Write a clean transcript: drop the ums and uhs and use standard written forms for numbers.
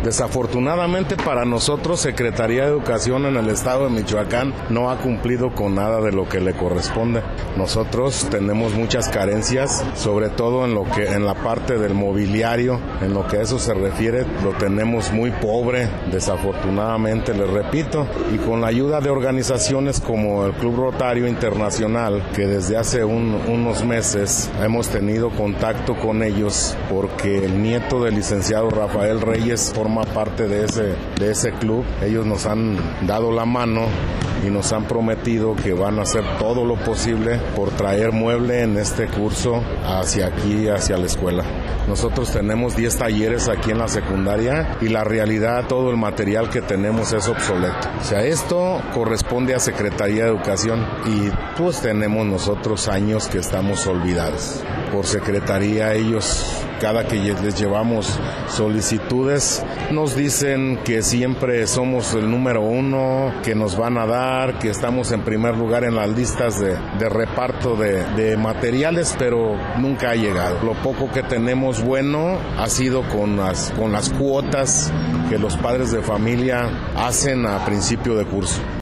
Desafortunadamente para nosotros, Secretaría de Educación en el estado de Michoacán no ha cumplido con nada de lo que le corresponde. Nosotros tenemos muchas carencias, sobre todo en la parte del mobiliario, en lo que a eso se refiere, lo tenemos muy pobre, desafortunadamente, les repito, y con la ayuda de organizaciones como el Club Rotario Internacional, que desde hace unos meses hemos tenido contacto con ellos, porque el nieto del licenciado Rafael Reyes forma parte de ese club. Ellos nos han dado la mano y nos han prometido que van a hacer todo lo posible por traer mueble en este curso hacia aquí, hacia la escuela. Nosotros tenemos 10 talleres aquí en la secundaria y la realidad, todo el material que tenemos es obsoleto. O sea, esto corresponde a Secretaría de Educación y pues tenemos nosotros años que estamos olvidados. Por Secretaría ellos, cada que les llevamos solicitudes, nos dicen que siempre somos el número 1, que nos van a dar, que estamos en primer lugar en las listas de reparto de materiales, pero nunca ha llegado. Lo poco que tenemos bueno ha sido con las cuotas que los padres de familia hacen a principio de curso.